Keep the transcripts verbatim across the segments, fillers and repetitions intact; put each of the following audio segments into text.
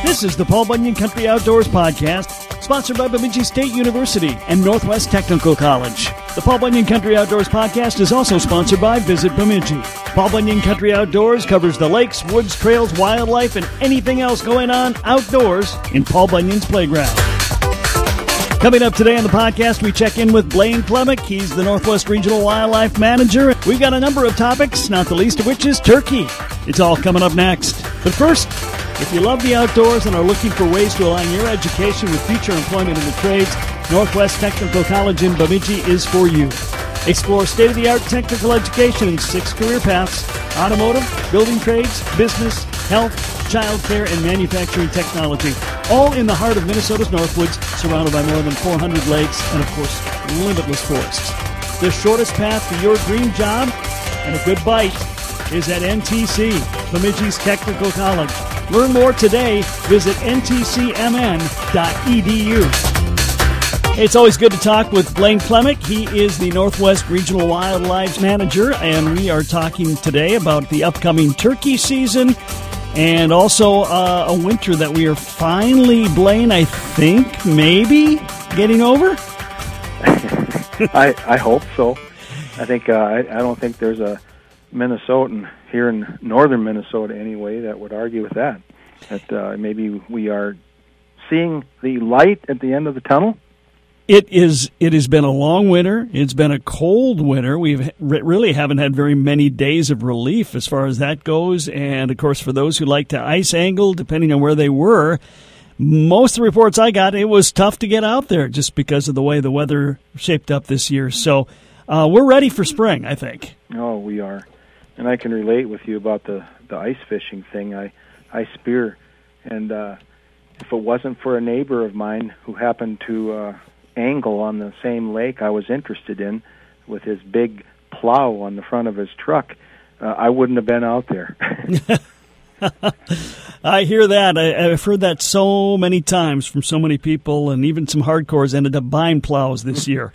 This is the Paul Bunyan Country Outdoors Podcast, sponsored by Bemidji State University and Northwest Technical College. The Paul Bunyan Country Outdoors Podcast is also sponsored by Visit Bemidji. Paul Bunyan Country Outdoors covers the lakes, woods, trails, wildlife, and anything else going on outdoors in Paul Bunyan's playground. Coming up today on the podcast, we check in with Blaine Klemick. He's the Northwest Regional Wildlife Manager. We've got a number of topics, not the least of which is turkey. It's all coming up next. But first, if you love the outdoors and are looking for ways to align your education with future employment in the trades, Northwest Technical College in Bemidji is for you. Explore state-of-the-art technical education in six career paths: automotive, building trades, business, health, childcare, and manufacturing technology. All in the heart of Minnesota's Northwoods, surrounded by more than four hundred lakes and, of course, limitless forests. The shortest path to your dream job and a good bite is at N T C, Bemidji's Technical College. Learn more today. Visit N T C M N dot E D U. It's always good to talk with Blaine Klemick. He is the Northwest Regional Wildlife Manager, and we are talking today about the upcoming turkey season and also uh, a winter that we are finally, Blaine, I think, maybe getting over? I, I hope so. I think uh, I, I don't think there's a Minnesotan here in northern Minnesota anyway that would argue with that. That uh, maybe we are seeing the light at the end of the tunnel. It is. It has been a long winter. It's been a cold winter. We really haven't had very many days of relief as far as that goes. And, of course, for those who like to ice angle, depending on where they were, most of the reports I got, it was tough to get out there just because of the way the weather shaped up this year. So uh, we're ready for spring, I think. Oh, we are. And I can relate with you about the, the ice fishing thing. I, I spear, and uh, if it wasn't for a neighbor of mine who happened to uh, angle on the same lake I was interested in with his big plow on the front of his truck, uh, I wouldn't have been out there. I hear that. I, I've heard that so many times from so many people, and even some hardcores ended up buying plows this year.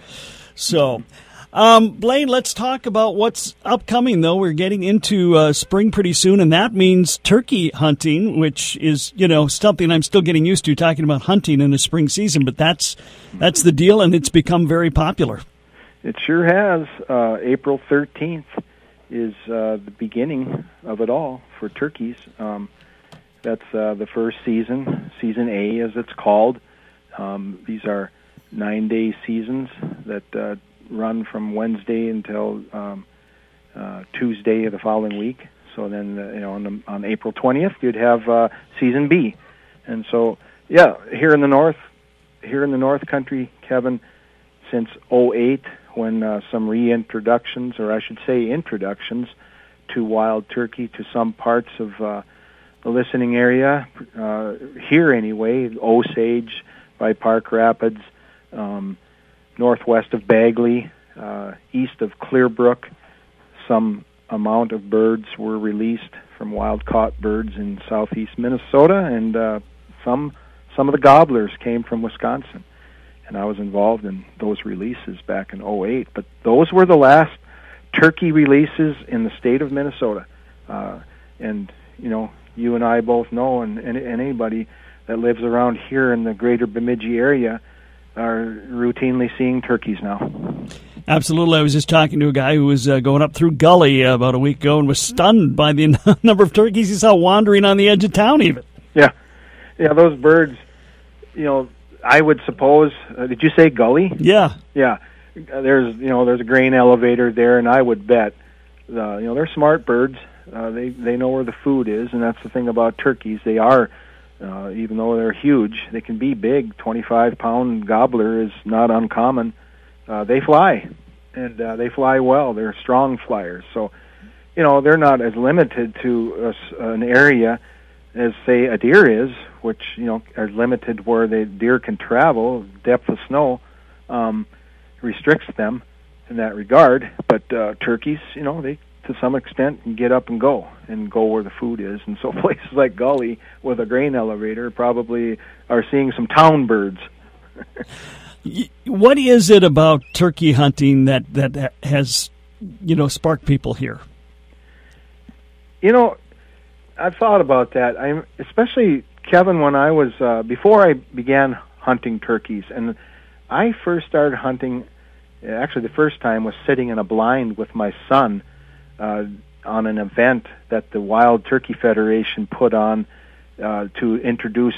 So, um, Blaine, let's talk about what's upcoming, though. We're getting into uh, spring pretty soon, and that means turkey hunting, which is, you know, something I'm still getting used to, talking about hunting in the spring season, but that's that's the deal, and it's become very popular. It sure has. Uh, April thirteenth is uh, the beginning of it all for turkeys. Um, that's uh, the first season, Season A as it's called. Um, these are nine-day seasons that uh, run from Wednesday until um, uh, Tuesday of the following week. So then, uh, you know, on, the, on April twentieth, you'd have uh, Season B. And so, yeah, here in the north, here in the North Country, Kevin, since oh eight, when uh, some reintroductions, or I should say introductions, to wild turkey to some parts of uh, the listening area, uh, here anyway, Osage by Park Rapids, um, northwest of Bagley, uh, east of Clearbrook, some amount of birds were released from wild-caught birds in southeast Minnesota, and uh, some some of the gobblers came from Wisconsin. And I was involved in those releases back in oh eight. But those were the last turkey releases in the state of Minnesota. Uh, and, you know, you and I both know, and, and, and anybody that lives around here in the greater Bemidji area are routinely seeing turkeys now. Absolutely. I was just talking to a guy who was uh, going up through Gully uh, about a week ago and was stunned by the number of turkeys he saw wandering on the edge of town even. Yeah. Yeah, those birds, you know, I would suppose, uh, did you say Gully? Yeah. Yeah. Uh, there's, you know, there's a grain elevator there, and I would bet, uh, you know, they're smart birds. Uh, they, they know where the food is, and that's the thing about turkeys. They are, uh, even though they're huge, they can be big. twenty-five pound gobbler is not uncommon. Uh, they fly, and uh, they fly well. They're strong flyers. So, you know, they're not as limited to a, an area as, say, a deer is, which, you know, are limited where the deer can travel. Depth of snow um, restricts them in that regard. But uh, turkeys, you know, they, to some extent, can get up and go, and go where the food is. And so places like Gully with a grain elevator probably are seeing some town birds. What is it about turkey hunting that, that has, you know, sparked people here? You know, I've thought about that. I'm especially Kevin, when I was uh, before I began hunting turkeys, and I first started hunting. Actually, the first time was sitting in a blind with my son uh, on an event that the Wild Turkey Federation put on uh, to introduce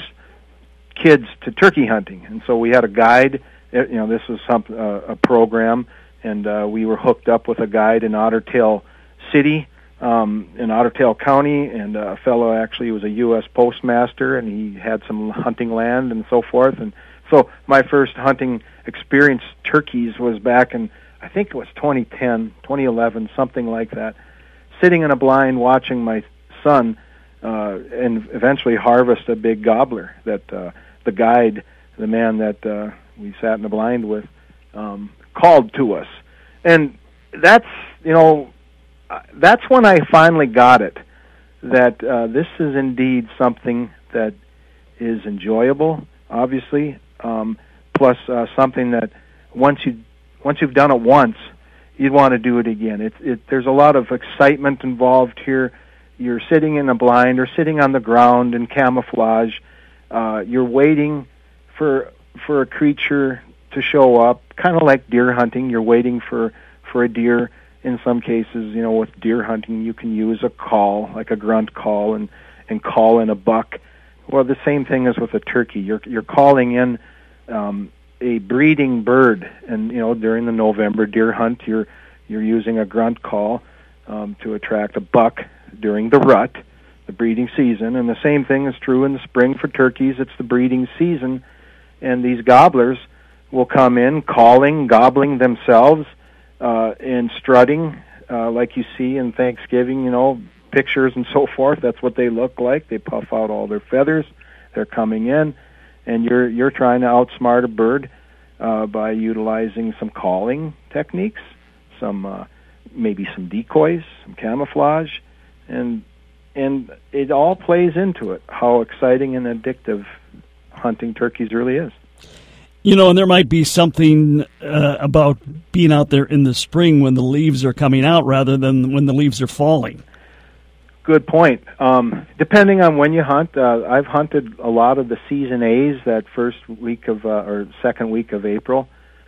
kids to turkey hunting. And so we had a guide. You know, this was some uh, a program, and uh, we were hooked up with a guide in Otter Tail City, um, in Otter Tail County, and a fellow actually was a U S postmaster, and he had some hunting land and so forth. And so my first hunting experience turkeys was back in, I think it was twenty ten, twenty eleven, something like that, sitting in a blind watching my son uh, and eventually harvest a big gobbler that uh, the guide, the man that uh, we sat in the blind with, um, called to us. And that's, you know, that's when I finally got it, that uh, this is indeed something that is enjoyable, obviously, um, plus uh, something that once you once you've done it once, you'd want to do it again. It, it, there's a lot of excitement involved here. You're sitting in a blind or sitting on the ground in camouflage. Uh, you're waiting for for a creature to show up, kind of like deer hunting. You're waiting for, for a deer. In some cases, you know, with deer hunting, you can use a call, like a grunt call, and, and call in a buck. Well, the same thing is with a turkey. You're you're calling in um, a breeding bird, and you know, during the November deer hunt, you're you're using a grunt call um, to attract a buck during the rut, the breeding season. And the same thing is true in the spring for turkeys. It's the breeding season, and these gobblers will come in calling, gobbling themselves, uh, and strutting uh, like you see in Thanksgiving, you know, pictures and so forth. That's what they look like. They puff out all their feathers. They're coming in, and you're you're trying to outsmart a bird uh, by utilizing some calling techniques, some uh, maybe some decoys, some camouflage, and and it all plays into it. How exciting and addictive hunting turkeys really is. You know, and there might be something uh, about being out there in the spring when the leaves are coming out rather than when the leaves are falling. Good point. Um, depending on when you hunt, uh, I've hunted a lot of the season A's that first week of uh, or second week of April,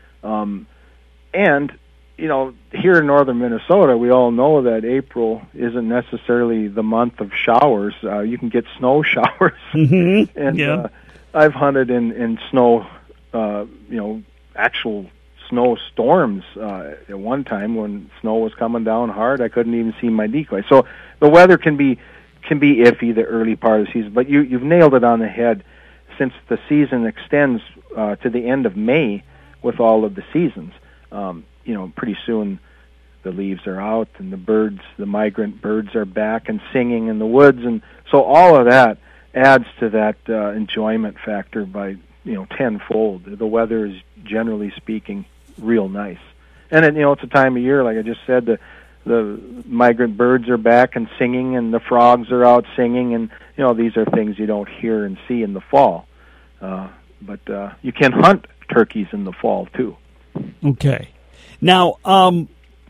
um, and you know, here in northern Minnesota, we all know that April isn't necessarily the month of showers. Uh, you can get snow showers, mm-hmm. and yeah. uh, I've hunted in in snow. Uh, you know, actual snow storms uh, at one time when snow was coming down hard. I couldn't even see my decoy. So the weather can be can be iffy the early part of the season, but you, you've nailed it on the head. Since the season extends uh, to the end of May with all of the seasons, um, you know, pretty soon the leaves are out and the birds, the migrant birds are back and singing in the woods, and so all of that adds to that uh, enjoyment factor by, you know, tenfold. The weather is, generally speaking, real nice. And, it, you know, it's a time of year, like I just said, the the migrant birds are back and singing, and the frogs are out singing, and, you know, these are things you don't hear and see in the fall. Uh, but uh, you can hunt turkeys in the fall, too. Okay. Now, um,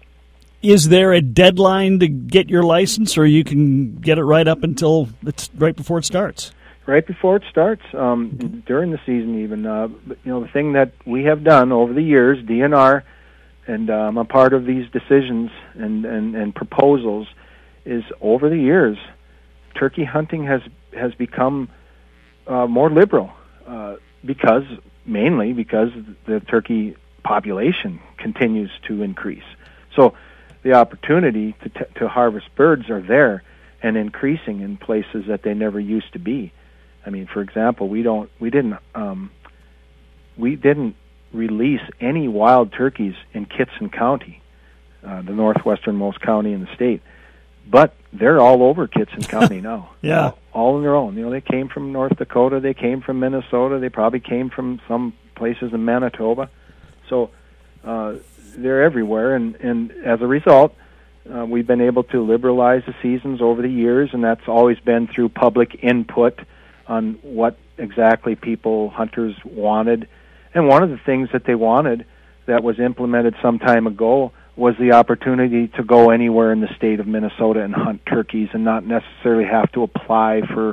is there a deadline to get your license, or you can get it right up until it's right before it starts? Right before it starts, um, during the season even. Uh, but, you know, the thing that we have done over the years, D N R, and um, a part of these decisions and, and, and proposals, is over the years, turkey hunting has has become uh, more liberal uh, because, mainly because the turkey population continues to increase. So the opportunity to, t- to harvest birds are there and increasing in places that they never used to be. I mean, for example, we don't, we didn't, um, we didn't release any wild turkeys in Kittson County, uh, the northwesternmost county in the state, but they're all over Kittson County now. Yeah, all, all on their own. You know, they came from North Dakota, they came from Minnesota, they probably came from some places in Manitoba, so uh, they're everywhere. And and as a result, uh, we've been able to liberalize the seasons over the years, and that's always been through public input on what exactly people, hunters, wanted. And one of the things that they wanted that was implemented some time ago was the opportunity to go anywhere in the state of Minnesota and hunt turkeys and not necessarily have to apply for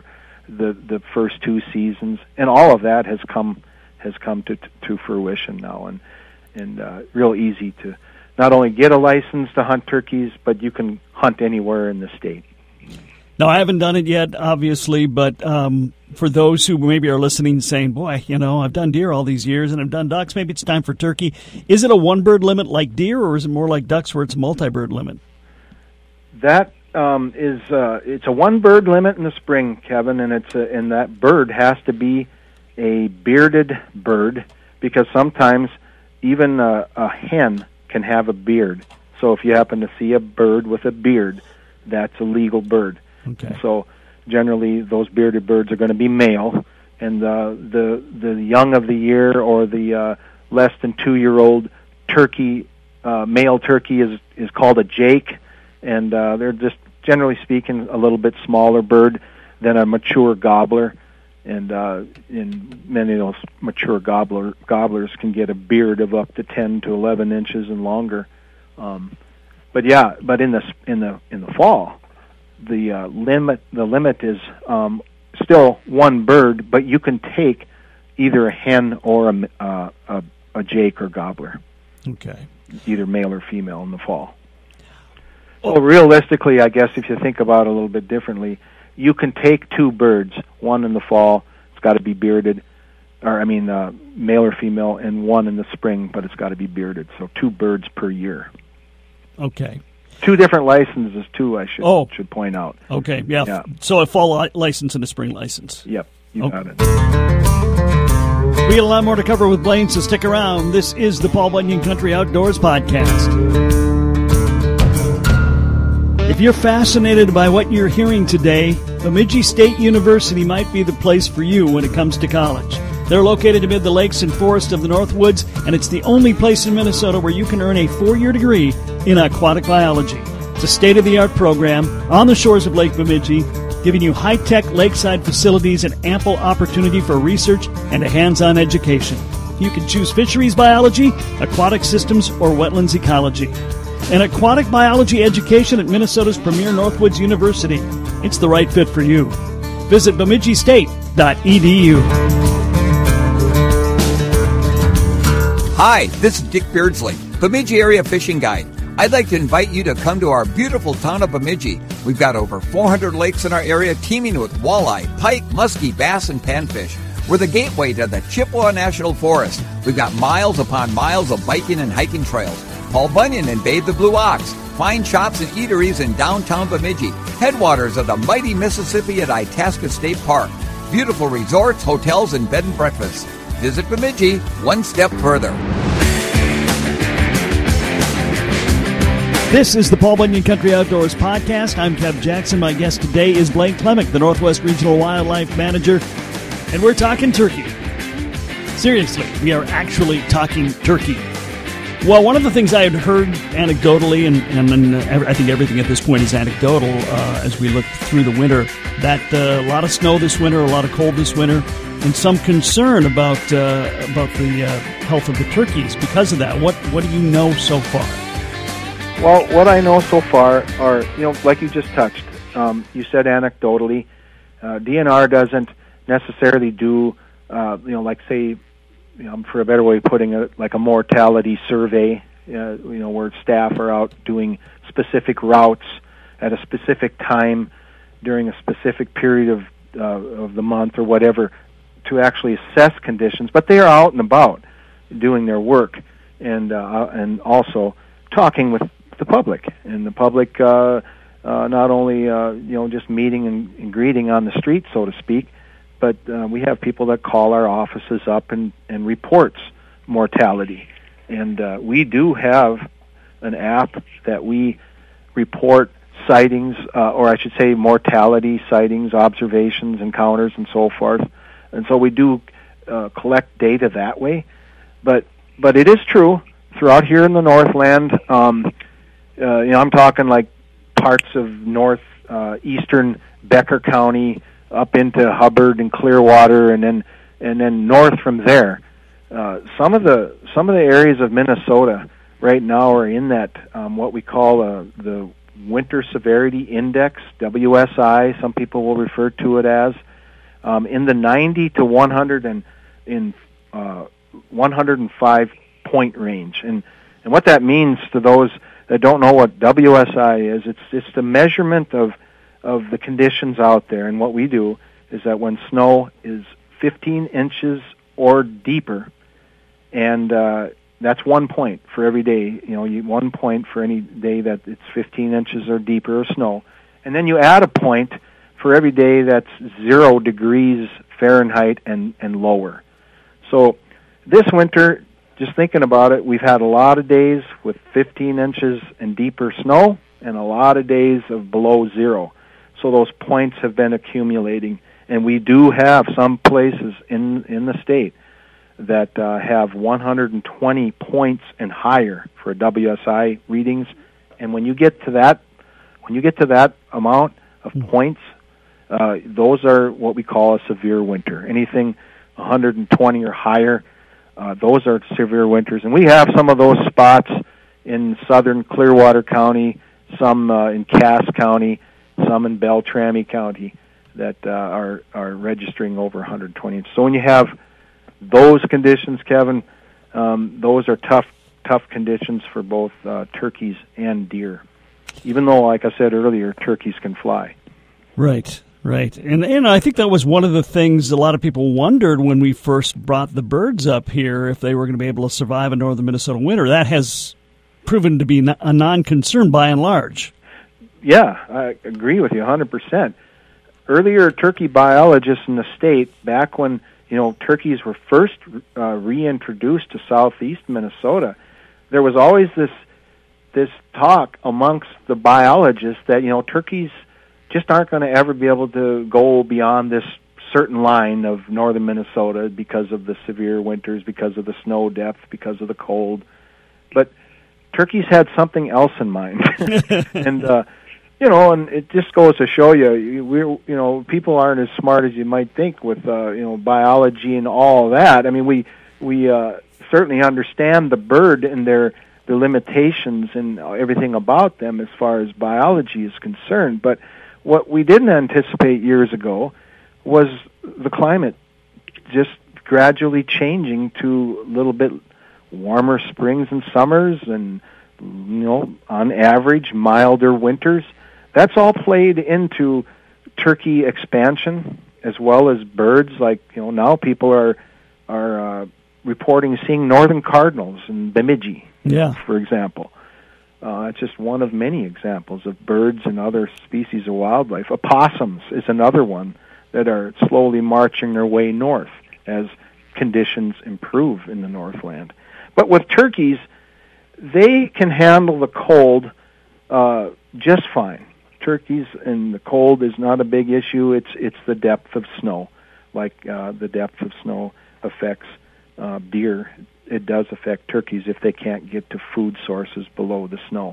the the first two seasons, and all of that has come has come to to fruition now, and and uh, real easy to not only get a license to hunt turkeys, but you can hunt anywhere in the state. Now, I haven't done it yet, obviously, but um, for those who maybe are listening saying, boy, you know, I've done deer all these years and I've done ducks, maybe it's time for turkey. Is it a one-bird limit like deer, or is it more like ducks where it's a multi-bird limit? That um, is, uh, it's a one-bird limit in the spring, Kevin, and it's a, and that bird has to be a bearded bird, because sometimes even a, a hen can have a beard. So if you happen to see a bird with a beard, that's a legal bird. Okay. So generally, those bearded birds are going to be male, and uh, the the young of the year or the uh, less than two year old turkey, uh, male turkey is is called a jake, and uh, they're just generally speaking a little bit smaller bird than a mature gobbler, and uh, in many of those mature gobbler gobblers can get a beard of up to ten to eleven inches and longer. Um, but yeah, but in the in the in the fall, the uh, limit the limit is um, still one bird, but you can take either a hen or a, uh, a a jake or gobbler. Okay. Either male or female in the fall. Oh. So realistically, I guess if you think about it a little bit differently, you can take two birds, one in the fall, it's got to be bearded, or I mean uh, male or female, and one in the spring, but it's got to be bearded. So two birds per year. Okay. Two different licenses, too, I should oh. should point out. Okay, yeah. yeah. So a fall li- license and a spring license. Yep, you oh. got it. We got a lot more to cover with Blaine, so stick around. This is the Paul Bunyan Country Outdoors Podcast. If you're fascinated by what you're hearing today, Bemidji State University might be the place for you when it comes to college. They're located amid the lakes and forests of the Northwoods, and it's the only place in Minnesota where you can earn a four-year degree in aquatic biology. It's a state-of-the-art program on the shores of Lake Bemidji, giving you high-tech lakeside facilities and ample opportunity for research and a hands-on education. You can choose fisheries biology, aquatic systems, or wetlands ecology. An aquatic biology education at Minnesota's premier Northwoods University. It's the right fit for you. Visit bemidji state dot e d u. Hi, this is Dick Beardsley, Bemidji Area Fishing Guide. I'd like to invite you to come to our beautiful town of Bemidji. We've got over four hundred lakes in our area teeming with walleye, pike, muskie, bass, and panfish. We're the gateway to the Chippewa National Forest. We've got miles upon miles of biking and hiking trails. Paul Bunyan and Babe the Blue Ox. Fine shops and eateries in downtown Bemidji. Headwaters of the mighty Mississippi at Itasca State Park. Beautiful resorts, hotels, and bed and breakfasts. Visit Bemidji one step further. This is the Paul Bunyan Country Outdoors Podcast. I'm Kev Jackson. My guest today is Blaine Klemick, the Northwest Regional Wildlife Manager, and we're talking turkey. Seriously, we are actually talking turkey. Well, one of the things I had heard anecdotally, and, and, and I think everything at this point is anecdotal uh, as we look through the winter, that uh, a lot of snow this winter, a lot of cold this winter, and some concern about uh, about the uh, health of the turkeys because of that. What what do you know so far? Well, what I know so far are, you know, like you just touched, um, you said anecdotally, uh, D N R doesn't necessarily do, uh, you know, like say, you know, for a better way of putting it, like a mortality survey, uh, you know, where staff are out doing specific routes at a specific time during a specific period of uh, of the month or whatever to actually assess conditions. But they are out and about doing their work, and uh, and also talking with the public, and the public uh, uh, not only uh, you know just meeting and, and greeting on the street, so to speak, but uh, we have people that call our offices up and, and reports mortality. And uh, we do have an app that we report sightings, uh, or I should say mortality, sightings, observations, encounters, and so forth. And so we do uh, collect data that way. But but it is true, throughout here in the Northland, um, uh, you know, I'm talking like parts of north uh, eastern Becker County, up into Hubbard and Clearwater, and then and then north from there. Uh, some of the some of the areas of Minnesota right now are in that um, what we call uh, the Winter Severity Index, W S I. Some people will refer to it as, um, in the ninety to one hundred and in uh, one hundred five point range. And and what that means to those that don't know what W S I is, it's it's the measurement of of the conditions out there. And what we do is that when snow is fifteen inches or deeper, and uh, that's one point for every day. You know, you, one point for any day that it's fifteen inches or deeper of snow, and then you add a point for every day that's zero degrees Fahrenheit and and lower. So this winter, just thinking about it, we've had a lot of days with fifteen inches and deeper snow, and a lot of days of below zero. So those points have been accumulating, and we do have some places in in the state that uh, have one hundred twenty points and higher for W S I readings. And when you get to that, when you get to that amount of points, uh, those are what we call a severe winter. Anything one hundred twenty or higher, uh, those are severe winters. And we have some of those spots in southern Clearwater County, some uh, in Cass County, some in Beltrami County that uh, are are registering over one hundred twenty. So when you have those conditions, Kevin, um, those are tough tough conditions for both uh, turkeys and deer. Even though, like I said earlier, turkeys can fly. Right, right. And and I think that was one of the things a lot of people wondered when we first brought the birds up here, if they were going to be able to survive a northern Minnesota winter. That has proven to be a non-concern by and large. Yeah, I agree with you one hundred percent. Earlier turkey biologists in the state, back when you know turkeys were first uh, reintroduced to southeast Minnesota, there was always this this talk amongst the biologists that you know turkeys just aren't going to ever be able to go beyond this certain line of northern Minnesota because of the severe winters, because of the snow depth, because of the cold. But turkeys had something else in mind, and uh, you know, and it just goes to show you, we you know, people aren't as smart as you might think with uh, you know biology and all that. I mean, we we uh, certainly understand the bird and their their limitations and everything about them as far as biology is concerned. But what we didn't anticipate years ago was the climate just gradually changing to a little bit warmer springs and summers, and you know, on average, milder winters. That's all played into turkey expansion, as well as birds. Like you know, now people are are uh, reporting seeing northern cardinals in Bemidji, yeah, for example. Uh, it's just one of many examples of birds and other species of wildlife. Opossums is another one that are slowly marching their way north as conditions improve in the Northland. But with turkeys, they can handle the cold uh, just fine. Turkeys and the cold is not a big issue. It's it's the depth of snow, like uh, the depth of snow affects uh, deer. It does affect turkeys if they can't get to food sources below the snow.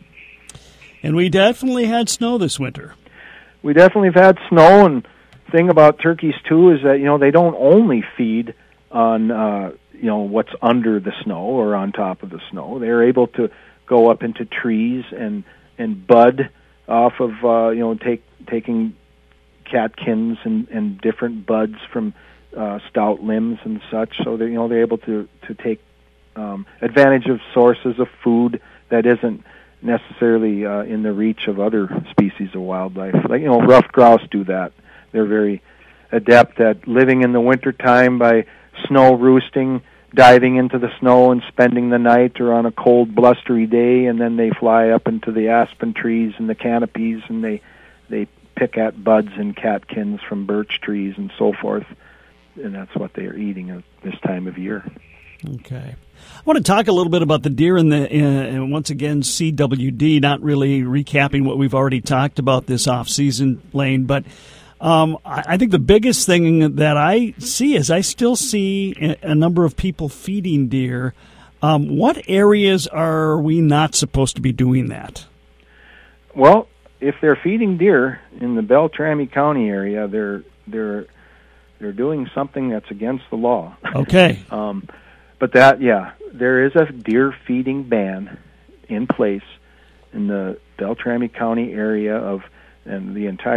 And we definitely had snow this winter. We definitely have had snow, and the thing about turkeys too is that you know they don't only feed on uh, you know what's under the snow or on top of the snow. They're able to go up into trees and and bud off of uh, you know take taking catkins and, and different buds from uh, stout limbs and such. So they you know they're able to to take um, advantage of sources of food that isn't necessarily uh, in the reach of other species of wildlife. Like you know ruffed grouse do that. They're very adept at living in the wintertime by snow roosting, diving into the snow and spending the night, or on a cold, blustery day, and then they fly up into the aspen trees and the canopies, and they they pick at buds and catkins from birch trees and so forth, and that's what they are eating at this time of year. Okay. I want to talk a little bit about the deer in the, uh, once again, C W D, not really recapping what we've already talked about this off-season, Lane, but Um, I think the biggest thing that I see is I still see a number of people feeding deer. Um, what areas are we not supposed to be doing that? Well, if they're feeding deer in the Beltrami County area, they're they're they're doing something that's against the law. Okay. um, but that, yeah, there is a deer feeding ban in place in the Beltrami County area of and the entire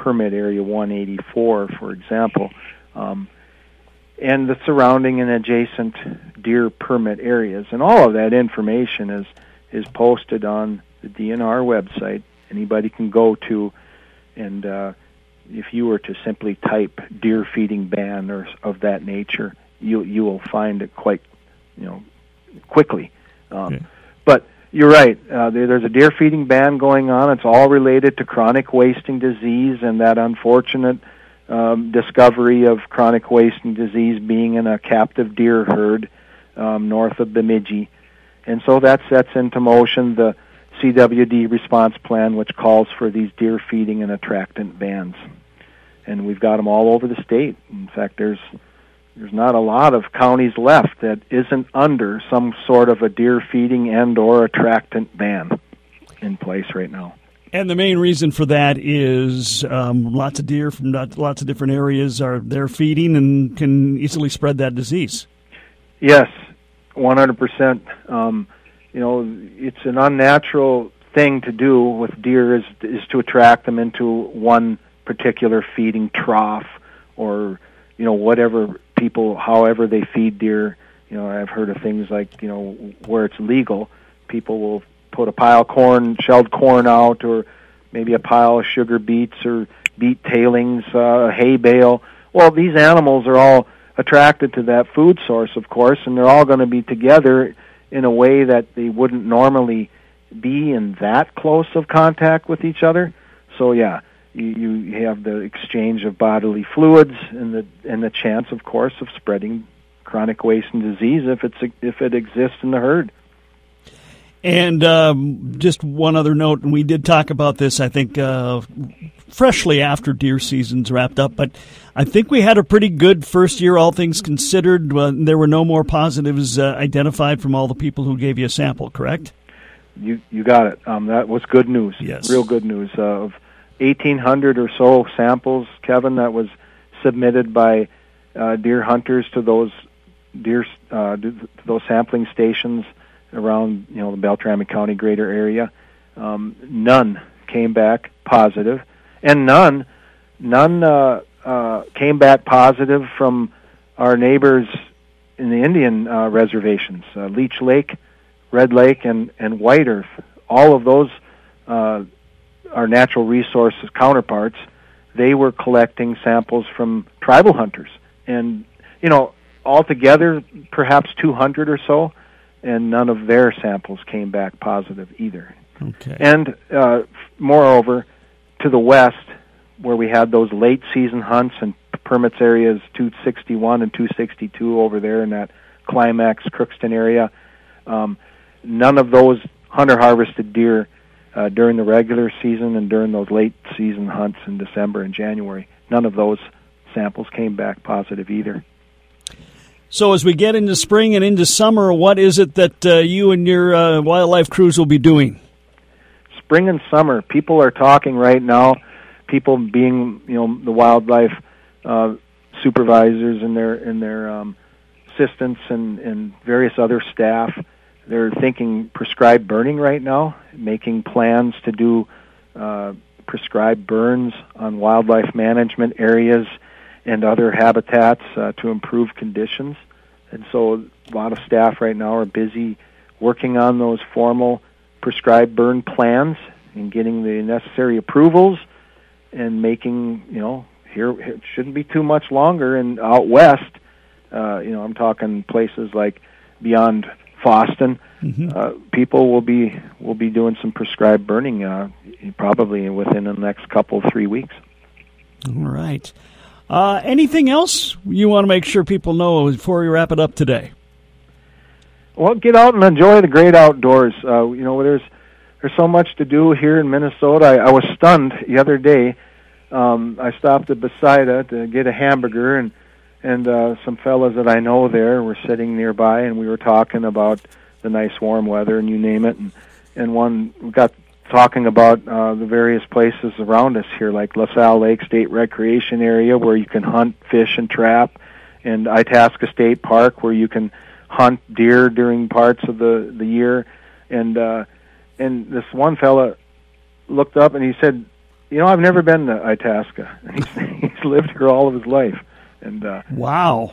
permit area one eighty-four, for example, um, and the surrounding and adjacent deer permit areas. And all of that information is is posted on the D N R website. Anybody can go to, and uh, if you were to simply type deer feeding ban or of that nature, you you will find it quite, you know, quickly. Um, okay. But you're right. Uh, there, there's a deer feeding ban going on. It's all related to chronic wasting disease and that unfortunate um, discovery of chronic wasting disease being in a captive deer herd um, north of Bemidji. And so that sets into motion the C W D response plan, which calls for these deer feeding and attractant bans. And we've got them all over the state. In fact, there's there's not a lot of counties left that isn't under some sort of a deer feeding and or attractant ban in place right now. And the main reason for that is um, lots of deer from lots of different areas are there feeding and can easily spread that disease. Yes, one hundred percent. Um, you know, it's an unnatural thing to do with deer is is to attract them into one particular feeding trough or, you know, whatever people, however they feed deer. You know, I've heard of things like, you know, where it's legal, people will put a pile of corn, shelled corn out, or maybe a pile of sugar beets or beet tailings, uh, hay bale. Well, these animals are all attracted to that food source, of course, and they're all going to be together in a way that they wouldn't normally be in that close of contact with each other. So, yeah, you, you have the exchange of bodily fluids and the and the chance, of course, of spreading chronic wasting disease if it's if it exists in the herd. And um, just one other note, and we did talk about this, I think, uh, freshly after deer season's wrapped up, but I think we had a pretty good first year, all things considered. Uh, there were no more positives uh, identified from all the people who gave you a sample, correct? You you got it. Um, that was good news. Yes. Real good news. Uh, of eighteen hundred or so samples, Kevin, that was submitted by uh, deer hunters to those deer uh, to those sampling stations around, you know, the Beltrami County greater area. Um, none came back positive, and none none uh, uh, came back positive from our neighbors in the Indian uh, reservations, uh, Leech Lake, Red Lake, and, and White Earth. All of those uh, are natural resources counterparts. They were collecting samples from tribal hunters, and, you know, altogether perhaps two hundred or so, and none of their samples came back positive either. Okay. And uh, moreover, to the west, where we had those late season hunts and permits areas two sixty-one and two sixty-two over there in that Climax Crookston area, um, none of those hunter-harvested deer uh, during the regular season and during those late season hunts in December and January, none of those samples came back positive either. So as we get into spring and into summer, what is it that uh, you and your uh, wildlife crews will be doing? Spring and summer, people are talking right now, people being, you know, the wildlife uh, supervisors and their and their um, assistants and, and various other staff, they're thinking prescribed burning right now, making plans to do uh, prescribed burns on wildlife management areas and other habitats uh, to improve conditions. And so a lot of staff right now are busy working on those formal prescribed burn plans and getting the necessary approvals and making, you know, here it shouldn't be too much longer. And out west, uh, you know, I'm talking places like beyond Foston, mm-hmm. uh, people will be will be doing some prescribed burning uh, probably within the next couple, three weeks. All right. Uh, anything else you want to make sure people know before we wrap it up today? Well, get out and enjoy the great outdoors. Uh, you know, there's there's so much to do here in Minnesota. I, I was stunned the other day. Um, I stopped at Bethsaida to get a hamburger, and and uh, some fellas that I know there were sitting nearby, and we were talking about the nice warm weather and you name it. And and one we got talking about uh, the various places around us here, like LaSalle Lake State Recreation Area, where you can hunt, fish, and trap, and Itasca State Park, where you can hunt deer during parts of the, the year. And uh, and this one fella looked up and he said, you know, I've never been to Itasca. He's, he's lived here all of his life, and uh, wow.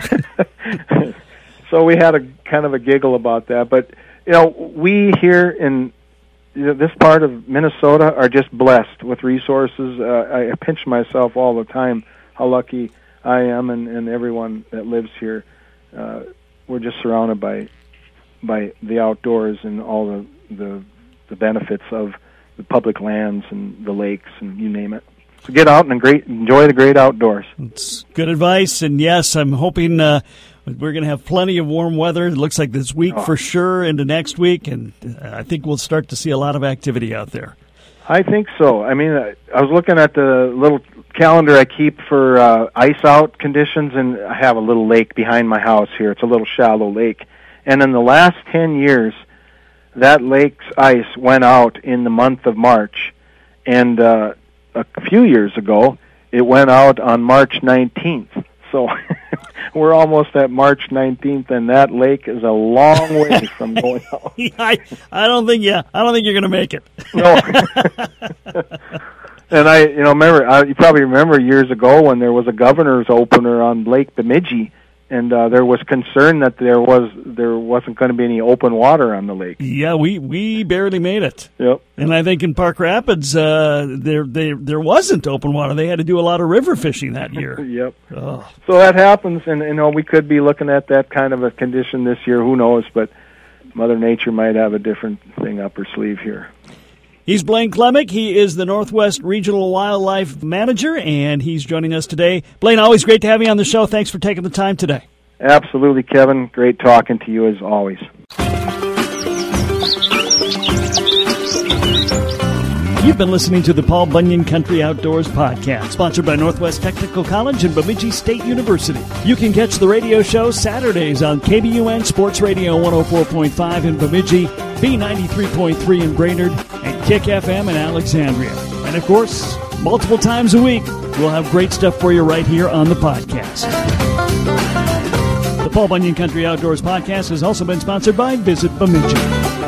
So we had a kind of a giggle about that. But you know, we here in you know, this part of Minnesota are just blessed with resources. Uh, I pinch myself all the time how lucky I am, and, and everyone that lives here. Uh, we're just surrounded by by the outdoors and all the, the the benefits of the public lands and the lakes and you name it. So get out and great enjoy the great outdoors. It's good advice, and yes, I'm hoping uh, we're going to have plenty of warm weather. It looks like this week oh. for sure into next week, and I think we'll start to see a lot of activity out there. I think so. I mean, I was looking at the little calendar I keep for uh, ice out conditions, and I have a little lake behind my house here. It's a little shallow lake. And in the last ten years, that lake's ice went out in the month of March. And uh, a few years ago, it went out on March nineteenth. So we're almost at March nineteenth, and that lake is a long way from going out. I, I don't think, yeah, I don't think you're going to make it. No. And I, you know, remember, I, you probably remember years ago when there was a governor's opener on Lake Bemidji, and uh, there was concern that there was there wasn't going to be any open water on the lake. Yeah, we, we barely made it. Yep. And I think in Park Rapids, uh, there there there wasn't open water. They had to do a lot of river fishing that year. Yep. Oh. So that happens, and you know we could be looking at that kind of a condition this year. Who knows? But Mother Nature might have a different thing up her sleeve here. He's Blaine Klemick. He is the Northwest Regional Wildlife Manager, and he's joining us today. Blaine, always great to have you on the show. Thanks for taking the time today. Absolutely, Kevin. Great talking to you as always. You've been listening to the Paul Bunyan Country Outdoors podcast, sponsored by Northwest Technical College and Bemidji State University. You can catch the radio show Saturdays on K B U N Sports Radio one oh four point five in Bemidji, B ninety-three point three in Brainerd, and Kick F M in Alexandria. And, of course, multiple times a week, we'll have great stuff for you right here on the podcast. The Paul Bunyan Country Outdoors podcast has also been sponsored by Visit Bemidji.